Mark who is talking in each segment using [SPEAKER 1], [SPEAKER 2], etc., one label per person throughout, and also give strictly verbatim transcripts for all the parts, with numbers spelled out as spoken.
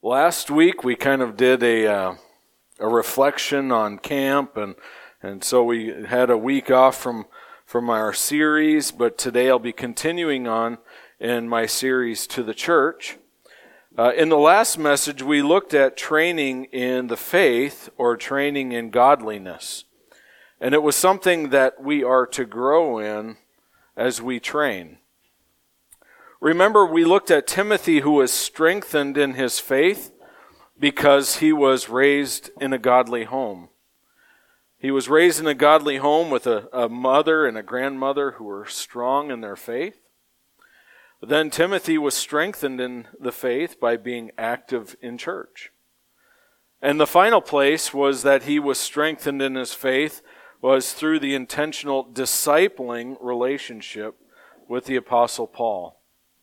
[SPEAKER 1] Last week we kind of did a uh, a reflection on camp, and and so we had a week off from from our series, but today I'll be continuing on in my series to the church. Uh, in the last message, we looked at training in the faith or training in godliness, and it was something that we are to grow in as we train. Remember, we looked at Timothy, who was strengthened in his faith because he was raised in a godly home. He was raised in a godly home with a, a mother and a grandmother who were strong in their faith. Then Timothy was strengthened in the faith by being active in church. And the final place was that he was strengthened in his faith was through the intentional discipling relationship with the Apostle Paul.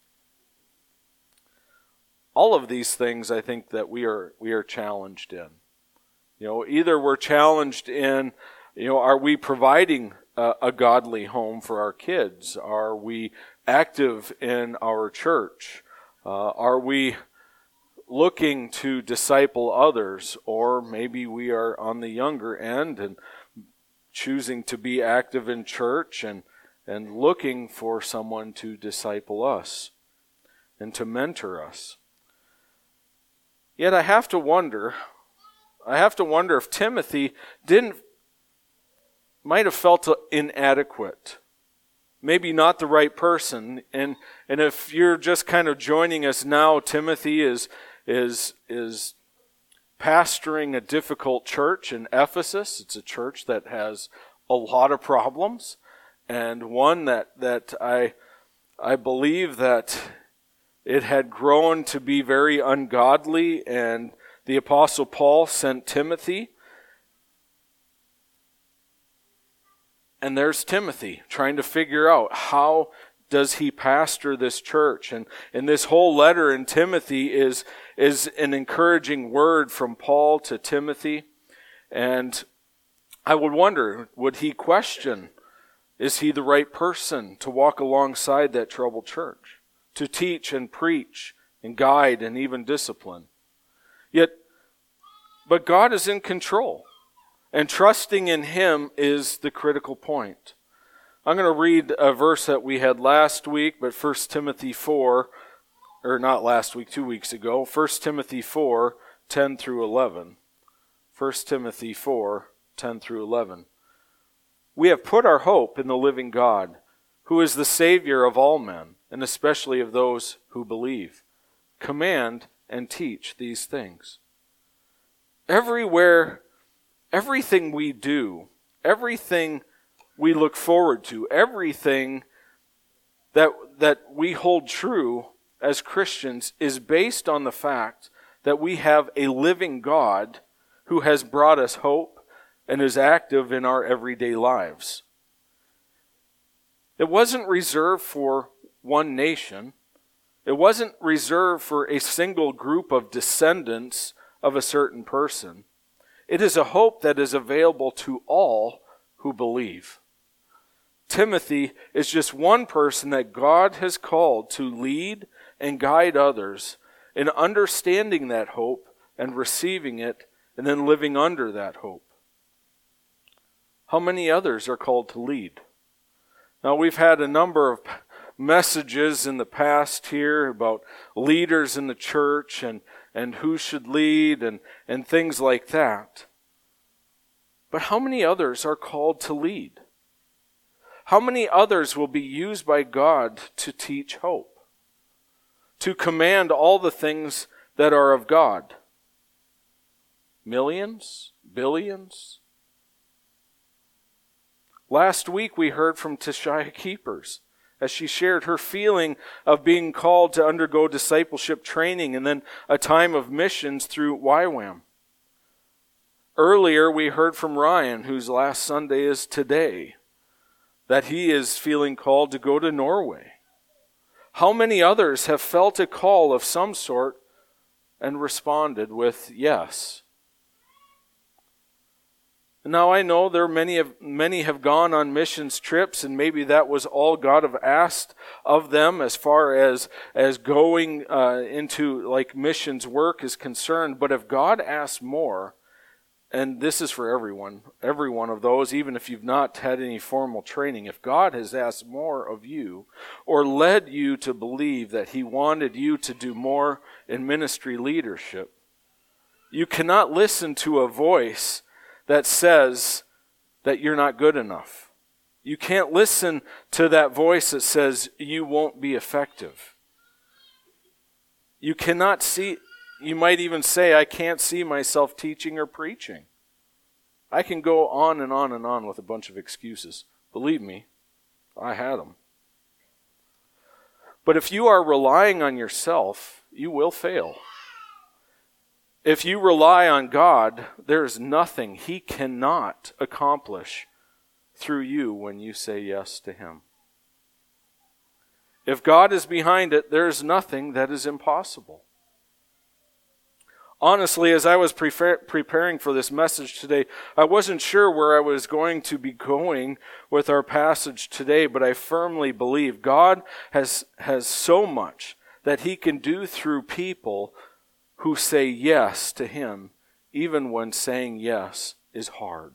[SPEAKER 1] All of these things, I think, that we are we are challenged in. You know, either we're challenged in, you know, are we providing a, a godly home for our kids? Are we active in our church? Uh, are we looking to disciple others? Or maybe we are on the younger end and choosing to be active in church and, and looking for someone to disciple us and to mentor us. Yet I have to wonder, I have to wonder if Timothy didn't, might have felt inadequate. Maybe not the right person. And and if you're just kind of joining us now, Timothy is is is pastoring a difficult church in Ephesus. It's a church that has a lot of problems, and one that that I I believe that it had grown to be very ungodly, and the Apostle Paul sent Timothy. And there's Timothy trying to figure out how does he pastor this church. And, and this whole letter in Timothy is, is an encouraging word from Paul to Timothy. And I would wonder, would he question, is he the right person to walk alongside that troubled church? To teach and preach and guide and even discipline. Yet, but God is in control. And trusting in Him is the critical point. I'm going to read a verse that we had last week, but First Timothy four, or not last week, two weeks ago, First Timothy four, ten through eleven. First Timothy four, ten through eleven. We have put our hope in the living God, who is the Savior of all men, and especially of those who believe. Command and teach these things. Everywhere, everything we do, everything we look forward to, everything that, that we hold true as Christians is based on the fact that we have a living God who has brought us hope and is active in our everyday lives. It wasn't reserved for one nation. It wasn't reserved for a single group of descendants of a certain person. It is a hope that is available to all who believe. Timothy is just one person that God has called to lead and guide others in understanding that hope and receiving it and then living under that hope. How many others are called to lead? Now, we've had a number of messages in the past here about leaders in the church and, and who should lead and, and things like that. But how many others are called to lead? How many others will be used by God to teach hope? To command all the things that are of God? Millions? Billions? Last week we heard from Tishia Keepers as she shared her feeling of being called to undergo discipleship training and then a time of missions through Y WAM. Earlier we heard from Ryan, whose last Sunday is today, that he is feeling called to go to Norway. How many others have felt a call of some sort and responded with yes? Now I know there are many have many have gone on missions trips, and maybe that was all God have asked of them as far as as going uh, into like missions work is concerned. But if God asks more, and this is for everyone, every one of those, even if you've not had any formal training, if God has asked more of you or led you to believe that He wanted you to do more in ministry leadership, you cannot listen to a voice that says that you're not good enough. You can't listen to that voice that says you won't be effective. You cannot see, you might even say, I can't see myself teaching or preaching. I can go on and on and on with a bunch of excuses. Believe me, I had them. But if you are relying on yourself, you will fail. If you rely on God, there is nothing He cannot accomplish through you when you say yes to Him. If God is behind it, there is nothing that is impossible. Honestly, as I was pre- preparing for this message today, I wasn't sure where I was going to be going with our passage today, but I firmly believe God has, has so much that He can do through people who say yes to Him, even when saying yes is hard.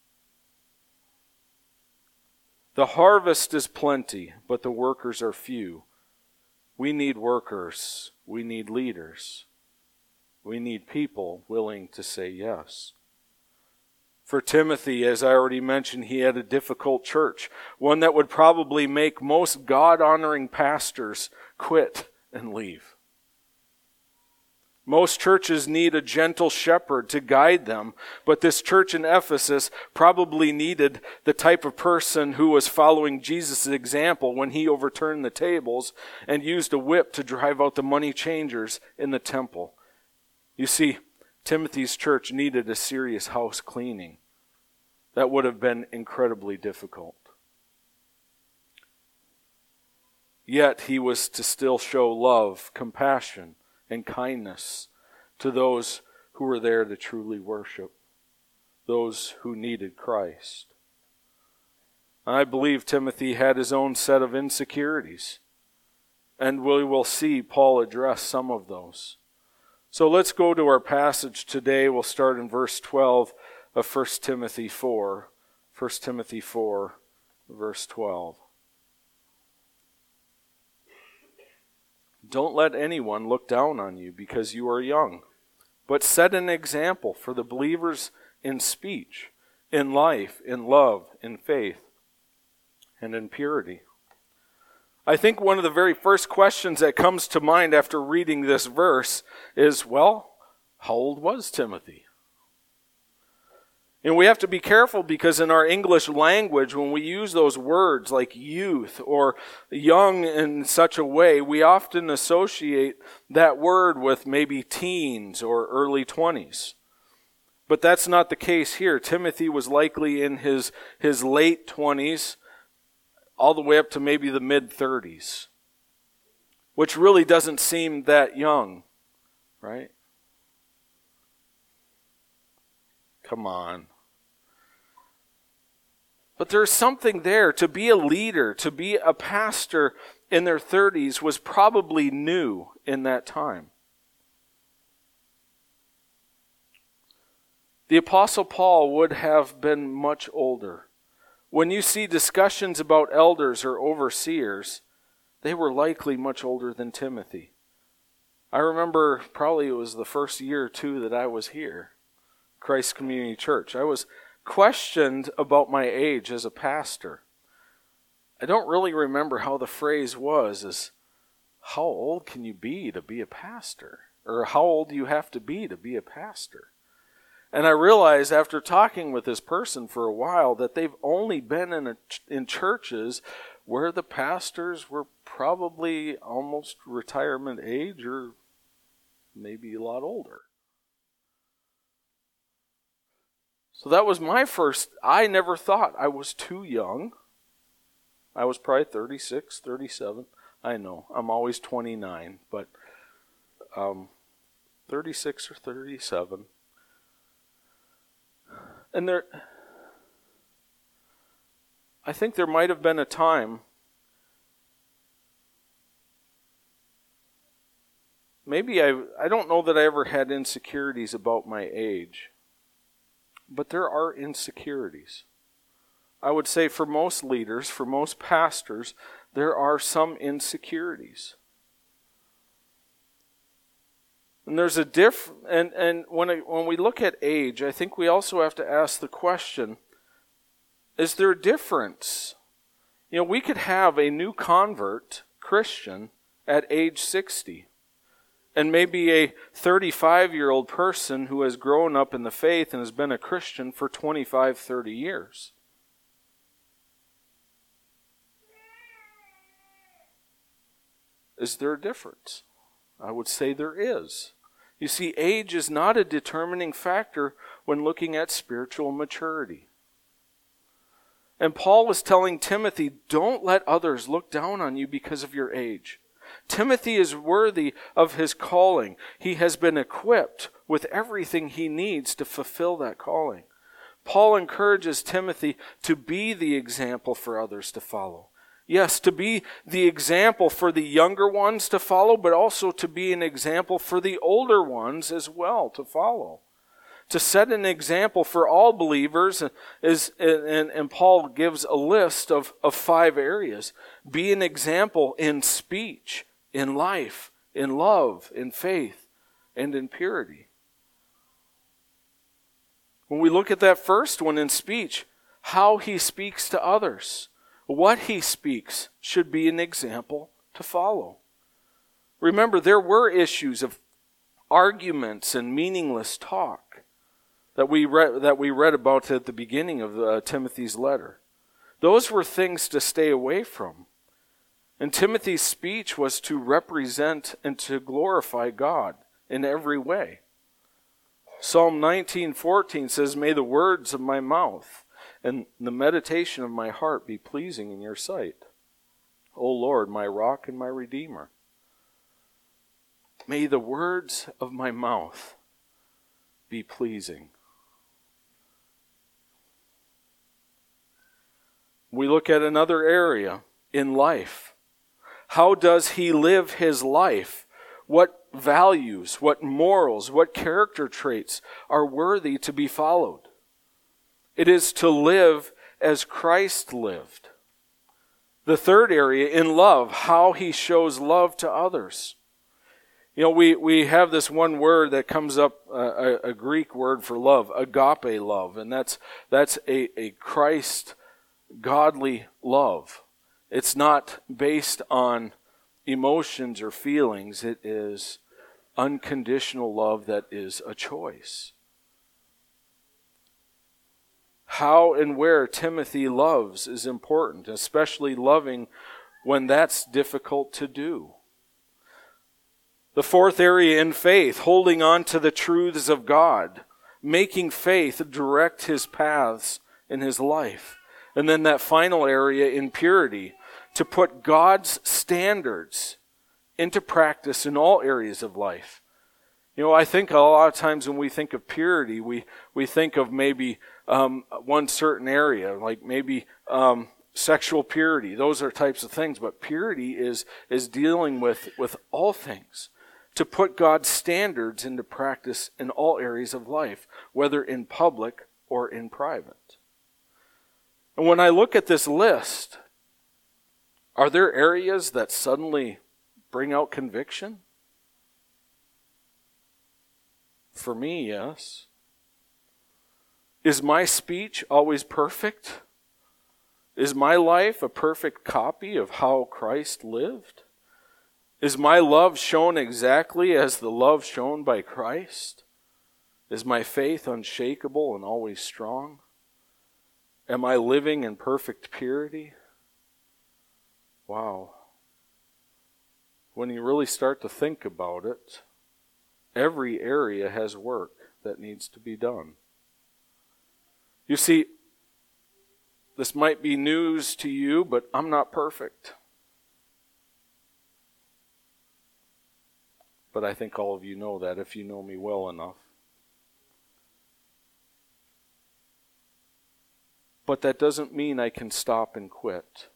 [SPEAKER 1] The harvest is plenty, but the workers are few. We need workers. We need leaders. We need people willing to say yes. For Timothy, as I already mentioned, he had a difficult church, one that would probably make most God-honoring pastors quit and leave. Most churches need a gentle shepherd to guide them, but this church in Ephesus probably needed the type of person who was following Jesus' example when He overturned the tables and used a whip to drive out the money changers in the temple. You see, Timothy's church needed a serious house cleaning. That would have been incredibly difficult. Yet he was to still show love, compassion, and kindness to those who were there to truly worship, those who needed Christ. I believe Timothy had his own set of insecurities, and we will see Paul address some of those. So let's go to our passage today. We'll start in verse twelve of First Timothy four. First Timothy four, verse twelve. Don't let anyone look down on you because you are young, but set an example for the believers in speech, in life, in love, in faith, and in purity. I think one of the very first questions that comes to mind after reading this verse is, well, how old was Timothy? And we have to be careful because in our English language, when we use those words like youth or young in such a way, we often associate that word with maybe teens or early twenties. But that's not the case here. Timothy was likely in his, his late twenties, all the way up to maybe the mid-thirties, which really doesn't seem that young, right? Come on. But there's something there. To be a leader, to be a pastor in their thirties was probably new in that time. The Apostle Paul would have been much older. When you see discussions about elders or overseers, they were likely much older than Timothy. I remember probably it was the first year or two that I was here, Christ Community Church. I was questioned about my age as a pastor. I don't really remember how the phrase was, is how old can you be to be a pastor? Or how old do you have to be to be a pastor? And I realized after talking with this person for a while that they've only been in a, in churches where the pastors were probably almost retirement age or maybe a lot older. So that was my first, I never thought I was too young. I was probably thirty-six, thirty-seven. I know, I'm always twenty-nine, but um, thirty-six or thirty-seven. And there, I think there might have been a time, maybe I, I don't know that I ever had insecurities about my age, but there are insecurities. I would say for most leaders, for most pastors, there are some insecurities. And there's a diff, and, and when, I, when we look at age, I think we also have to ask the question, is there a difference? You know, we could have a new convert Christian at age sixty, and maybe a thirty-five-year-old person who has grown up in the faith and has been a Christian for twenty-five, thirty years. Is there a difference? I would say there is. You see, age is not a determining factor when looking at spiritual maturity. And Paul was telling Timothy, don't let others look down on you because of your age. Timothy is worthy of his calling. He has been equipped with everything he needs to fulfill that calling. Paul encourages Timothy to be the example for others to follow. Yes, to be the example for the younger ones to follow, but also to be an example for the older ones as well to follow. To set an example for all believers is, and, and Paul gives a list of, of five areas. Be an example in speech, in life, in love, in faith, and in purity. When we look at that first one in speech, how he speaks to others, what he speaks should be an example to follow. Remember, there were issues of arguments and meaningless talk that we read, that we read about at the beginning of uh, Timothy's letter. Those were things to stay away from. And Timothy's speech was to represent and to glorify God in every way. Psalm nineteen fourteen says, "May the words of my mouth and the meditation of my heart be pleasing in your sight, O Lord, my rock and my redeemer." May the words of my mouth be pleasing. We look at another area in life. How does he live his life? What values, what morals, what character traits are worthy to be followed? It is to live as Christ lived. The third area, in love, how he shows love to others. You know, we, we have this one word that comes up, uh, a, a Greek word for love, agape love, and that's that's a, a Christ godly love. It's not based on emotions or feelings. It is unconditional love that is a choice. How and where Timothy loves is important, especially loving when that's difficult to do. The fourth area in faith, holding on to the truths of God, making faith direct his paths in his life. And then that final area in purity, to put God's standards into practice in all areas of life. You know, I think a lot of times when we think of purity, we, we think of maybe um, one certain area, like maybe um, sexual purity. Those are types of things. But purity is, is dealing with, with all things. To put God's standards into practice in all areas of life, whether in public or in private. And when I look at this list, are there areas that suddenly bring out conviction? For me, yes. Is my speech always perfect? Is my life a perfect copy of how Christ lived? Is my love shown exactly as the love shown by Christ? Is my faith unshakable and always strong? Am I living in perfect purity? Wow. When you really start to think about it, every area has work that needs to be done. You see, this might be news to you, but I'm not perfect. But I think all of you know that if you know me well enough. but that doesn't mean I can stop and quit.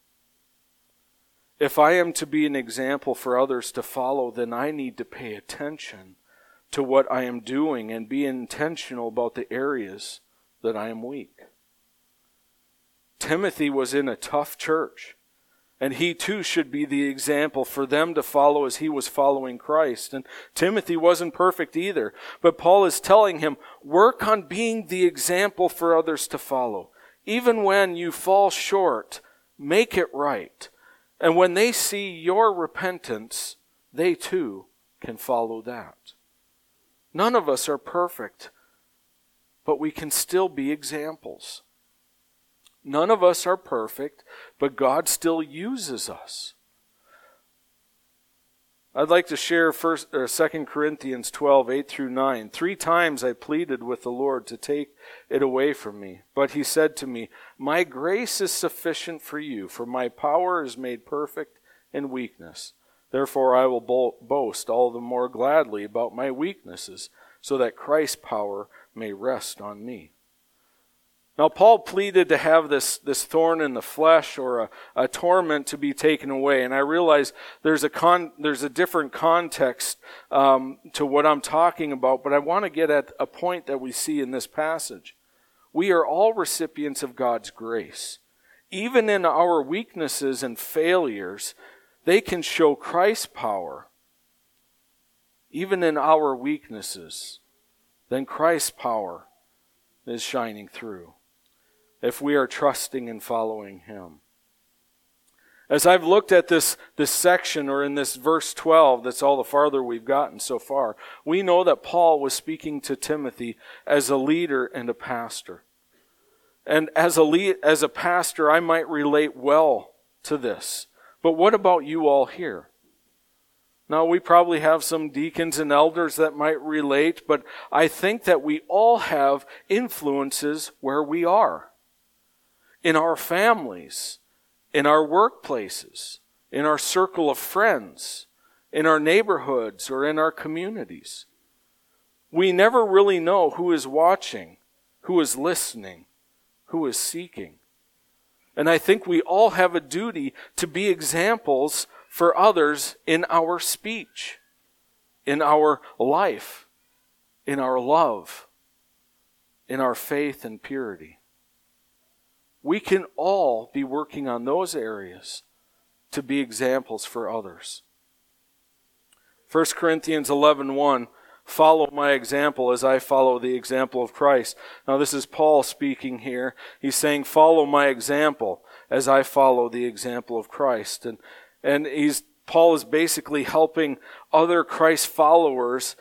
[SPEAKER 1] If I am to be an example for others to follow, then I need to pay attention to what I am doing and be intentional about the areas that I am weak. Timothy was in a tough church, and he too should be the example for them to follow as he was following Christ. And Timothy wasn't perfect either, but Paul is telling him, work on being the example for others to follow. Even when you fall short, make it right. And when they see your repentance, they too can follow that. None of us are perfect, but we can still be examples. None of us are perfect, but God still uses us. I'd like to share first, or Second Corinthians twelve, eight through nine. Three times I pleaded with the Lord to take it away from me. But he said to me, my grace is sufficient for you, for my power is made perfect in weakness. Therefore I will bo- boast all the more gladly about my weaknesses, so that Christ's power may rest on me. Now, Paul pleaded to have this, this thorn in the flesh or a, a torment to be taken away. And I realize there's a con, there's a different context um, to what I'm talking about, but I want to get at a point that we see in this passage. We are all recipients of God's grace. Even in our weaknesses and failures, they can show Christ's power. Even in our weaknesses, then Christ's power is shining through, if we are trusting and following him. As I've looked at this, this section, or in this verse twelve, that's all the farther we've gotten so far, we know that Paul was speaking to Timothy as a leader and a pastor. And as a lead, as a pastor, I might relate well to this. But what about you all here? Now, we probably have some deacons and elders that might relate, but I think that we all have influences where we are. In our families, in our workplaces, in our circle of friends, in our neighborhoods, or in our communities. We never really know who is watching, who is listening, who is seeking. And I think we all have a duty to be examples for others in our speech, in our life, in our love, in our faith and purity. We can all be working on those areas to be examples for others. First Corinthians eleven one, follow my example as I follow the example of Christ. Now this is Paul speaking here. He's saying, follow my example as I follow the example of Christ. And and he's Paul is basically helping other Christ followers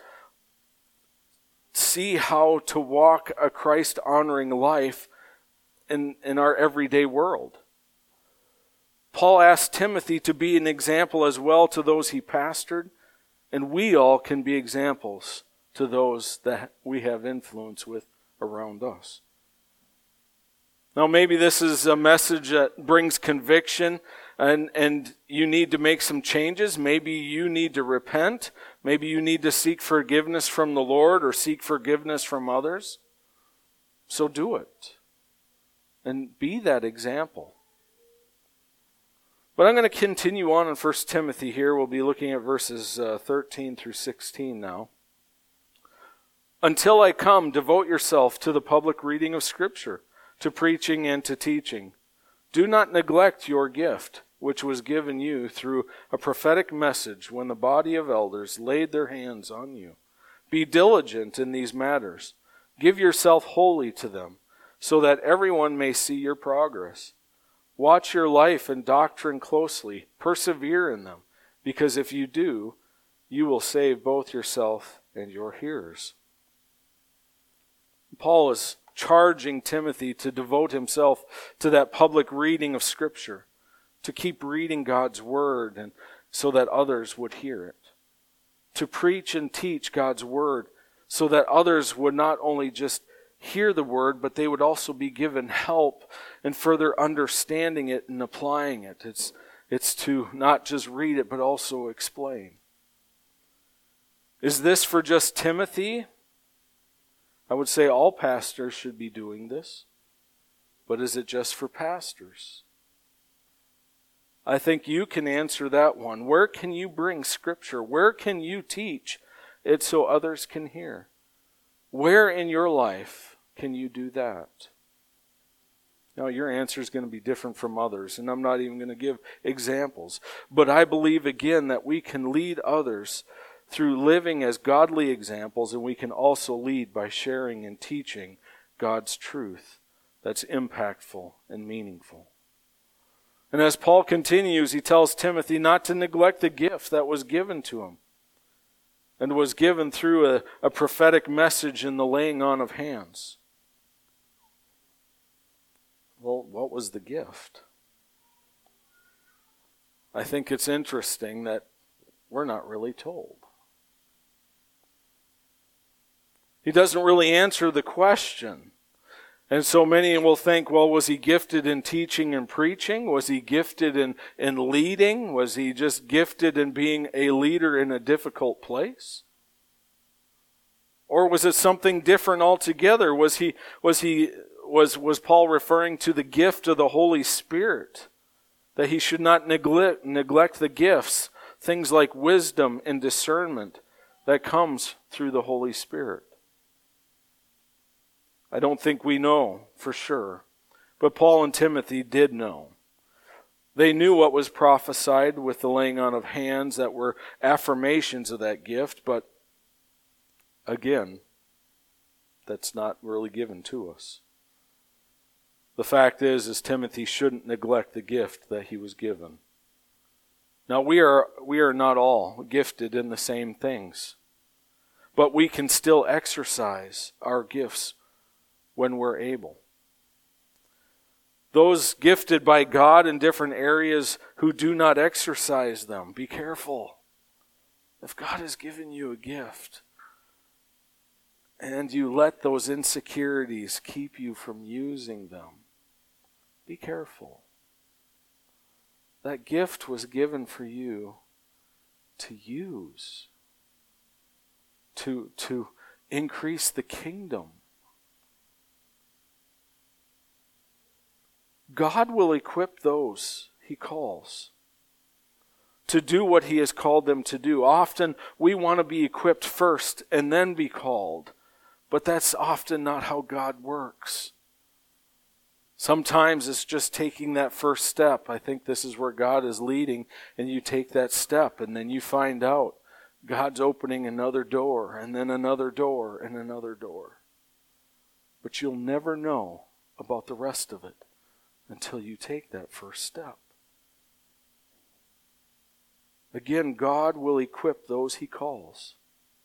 [SPEAKER 1] see how to walk a Christ-honoring life in, in our everyday world. Paul asked Timothy to be an example as well to those he pastored, and we all can be examples to those that we have influence with around us. Now maybe this is a message that brings conviction, and, and you need to make some changes. Maybe you need to repent. Maybe you need to seek forgiveness from the Lord or seek forgiveness from others. So do it. And be that example. But I'm going to continue on in First Timothy here. We'll be looking at verses uh, thirteen through sixteen now. Until I come, devote yourself to the public reading of Scripture, to preaching and to teaching. Do not neglect your gift, which was given you through a prophetic message when the body of elders laid their hands on you. Be diligent in these matters. Give yourself wholly to them, so that everyone may see your progress. Watch your life and doctrine closely. Persevere in them, because if you do, you will save both yourself and your hearers. Paul is charging Timothy to devote himself to that public reading of Scripture, to keep reading God's Word and so that others would hear it. To preach and teach God's Word so that others would not only just hear the Word, but they would also be given help in further understanding it and applying it. It's, it's to not just read it, but also explain. Is this for just Timothy? I would say all pastors should be doing this. but is it just for pastors? I think you can answer that one. Where can you bring Scripture? Where can you teach it so others can hear? Where in your life can you do that? Now, your answer is going to be different from others, and I'm not even going to give examples. But I believe, again, that we can lead others through living as godly examples, and we can also lead by sharing and teaching God's truth that's impactful and meaningful. And as Paul continues, he tells Timothy not to neglect the gift that was given to him and was given through a, a prophetic message in the laying on of hands. Well, what was the gift? I think it's interesting that we're not really told. He doesn't really answer the question. And so many will think, well, was he gifted in teaching and preaching? Was he gifted in, in leading? Was he just gifted in being a leader in a difficult place? Or was it something different altogether? Was he was he was was Paul referring to the gift of the Holy Spirit? That he should not neglect neglect the gifts, things like wisdom and discernment that comes through the Holy Spirit. I don't think we know for sure, but Paul and Timothy did know. They knew what was prophesied with the laying on of hands that were affirmations of that gift, but again, that's not really given to us. The fact is, is Timothy shouldn't neglect the gift that he was given. Now, we are we are not all gifted in the same things, but we can still exercise our gifts when we're able. Those gifted by God in different areas who do not exercise them, be careful. If God has given you a gift and you let those insecurities keep you from using them, be careful. That gift was given for you to use, to, to increase the kingdom. God will equip those He calls to do what He has called them to do. Often we want to be equipped first and then be called, but that's often not how God works. Sometimes it's just taking that first step. I think this is where God is leading, and you take that step, and then you find out God's opening another door, and then another door, and another door. But you'll never know about the rest of it until you take that first step. Again, God will equip those He calls.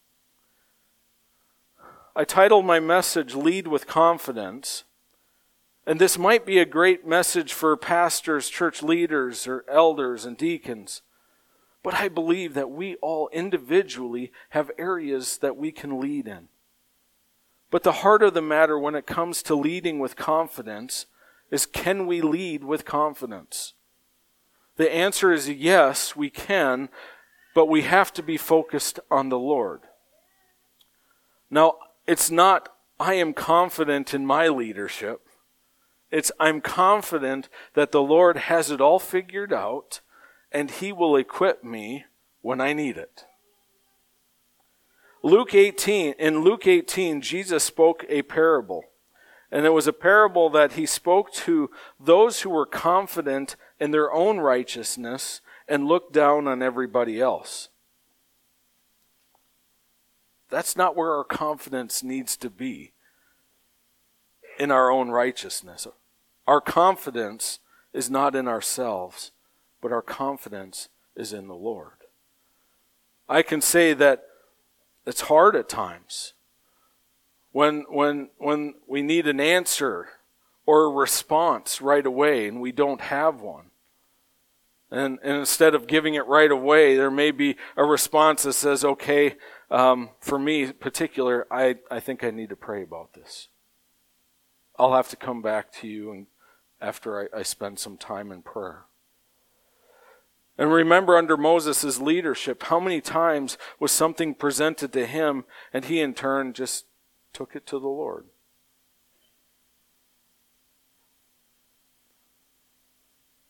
[SPEAKER 1] I titled my message, Lead with Confidence. And this might be a great message for pastors, church leaders, or elders and deacons. But I believe that we all individually have areas that we can lead in. But the heart of the matter when it comes to leading with confidence is, can we lead with confidence? The answer is yes, we can, but we have to be focused on the Lord. Now, it's not, I am confident in my leadership. It's, I'm confident that the Lord has it all figured out, and He will equip me when I need it. Luke eighteen, in Luke eighteen, Jesus spoke a parable. And it was a parable that He spoke to those who were confident in their own righteousness and looked down on everybody else. That's not where our confidence needs to be, in our own righteousness. Our confidence is not in ourselves, but our confidence is in the Lord. I can say that it's hard at times. When when when we need an answer or a response right away and we don't have one. And, and instead of giving it right away, there may be a response that says, okay, um, for me in particular, I, I think I need to pray about this. I'll have to come back to you and after I, I spend some time in prayer. And remember, under Moses' leadership, how many times was something presented to him and he in turn just took it to the Lord?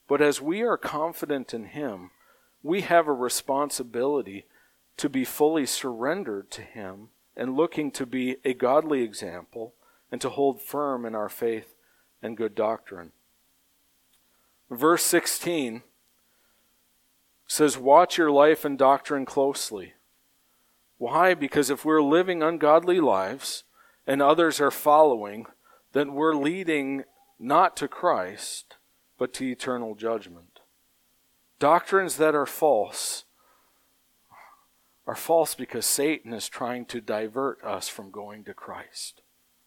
[SPEAKER 1] But as we are confident in Him, we have a responsibility to be fully surrendered to Him and looking to be a godly example and to hold firm in our faith and good doctrine. Verse sixteen says, "Watch your life and doctrine closely." Why? Because if we're living ungodly lives and others are following, then we're leading not to Christ, but to eternal judgment. Doctrines that are false are false because Satan is trying to divert us from going to Christ.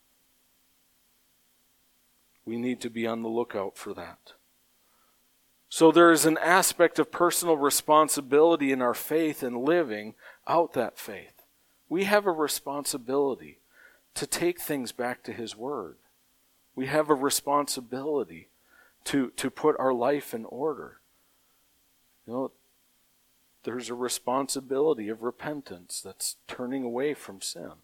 [SPEAKER 1] We need to be on the lookout for that. So there is an aspect of personal responsibility in our faith and living out that faith. We have a responsibility to take things back to His Word. We have a responsibility to, to put our life in order. You know, there's a responsibility of repentance that's turning away from sin.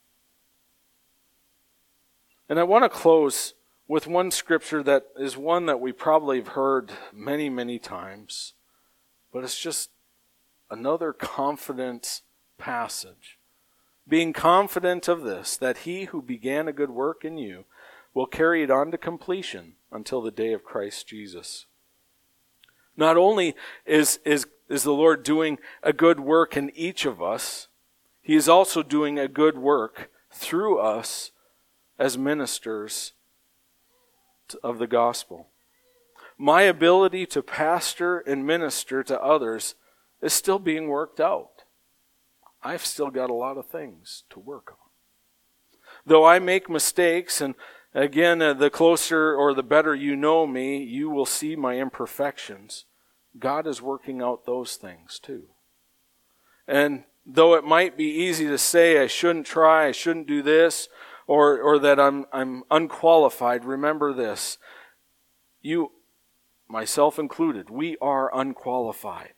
[SPEAKER 1] And I want to close with one scripture that is one that we probably have heard many, many times, but it's just another confident passage. Being confident of this, that He who began a good work in you will carry it on to completion until the day of Christ Jesus. Not only is, is, is the Lord doing a good work in each of us, He is also doing a good work through us as ministers of the gospel. My ability to pastor and minister to others is still being worked out. I've still got a lot of things to work on. Though I make mistakes, and again, uh, the closer or the better you know me, you will see my imperfections. God is working out those things too. And though it might be easy to say, I shouldn't try, I shouldn't do this, or or that I'm I'm unqualified, remember this. You, myself included, we are unqualified.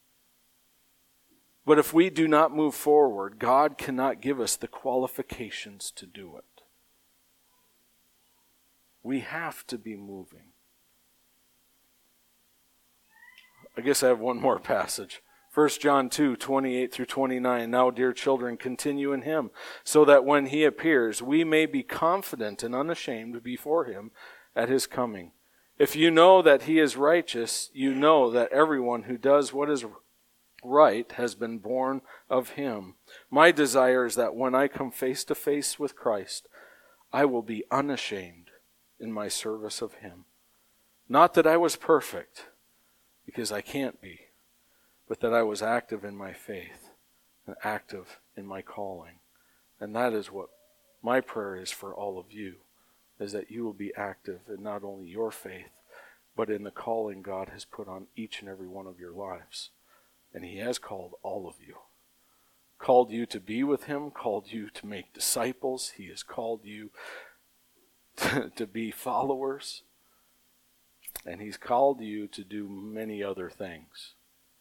[SPEAKER 1] But if we do not move forward, God cannot give us the qualifications to do it. We have to be moving. I guess I have one more passage. First John two, twenty-eight through twenty-nine. Now, dear children, continue in Him, so that when He appears, we may be confident and unashamed before Him at His coming. If you know that He is righteous, you know that everyone who does what is right has been born of Him. My desire is that when I come face to face with Christ, I will be unashamed in my service of Him. Not that I was perfect, because I can't be, but that I was active in my faith and active in my calling. And that is what my prayer is for all of you, is that you will be active in not only your faith, but in the calling God has put on each and every one of your lives. And He has called all of you. Called you to be with Him, called you to make disciples. He has called you to, to be followers. And He's called you to do many other things.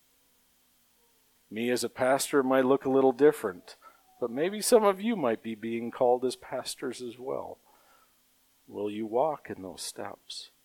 [SPEAKER 1] Me as a pastor might look a little different, but maybe some of you might be being called as pastors as well. Will you walk in those steps?